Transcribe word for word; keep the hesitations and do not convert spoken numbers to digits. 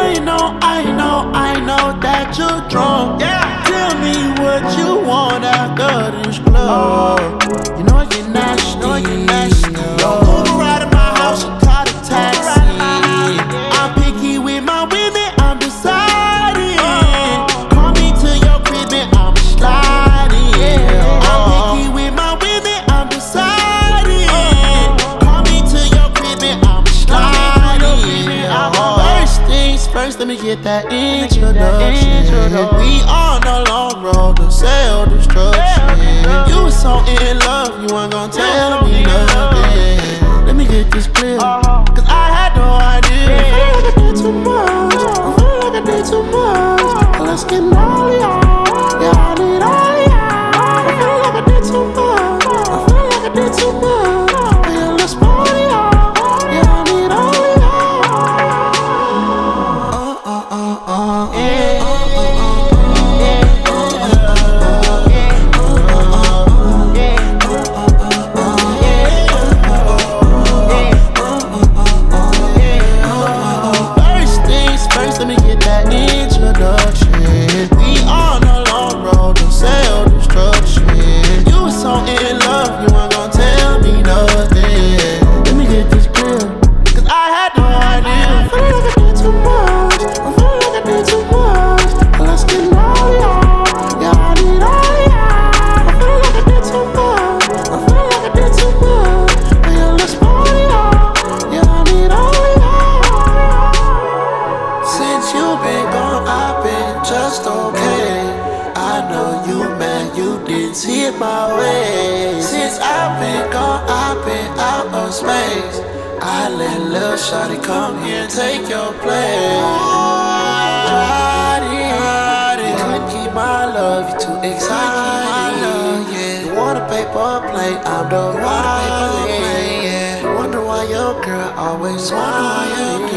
I know, I know, I know that you're drunk. Yeah. Tell me what you want after this club. You know I get nasty, you know I get nasty. Don't move around in my house, you call a taxi. I'm picky with my women, I'm deciding. Call me to your crib and I'm sliding. I'm picky with my women, I'm deciding. Call me to your crib and I'm sliding. First things first, let me get that introduction. We on the long road to self-destruction. You was so in love, you weren't gon' tell me nothing. Let me get this clear, cause I had no idea. I feel like I did too much, I feel like I did too much. Let's get gnarly, yeah, I need all y'all. I feel like I did too much, I feel like I did too much. Yeah, let's party, yeah, I need all y'all. Uh, uh, uh, uh, yeah. Let me get that introduction. We on a long road to self-destruction. You was so in love, you weren't gon' tell me nothing. Let me get this clear, cause I had no idea. I feel like I did too much, I feel like I did too much. Let's get gnarly, yeah, I need all y'all. I feel like I did too much, I feel like I did too much. Yeah, let's party, yeah, I need all y'all. Since you been gone, I've been just okay. I know you mad, you didn't see it my way. Since I've been gone, I've been out of space. I let lil' shawty come here and take your place. Shawty, couldn't keep my love, you too excited. You want a paper plate, I'm the one. You wonder why your girl always wonder why your girl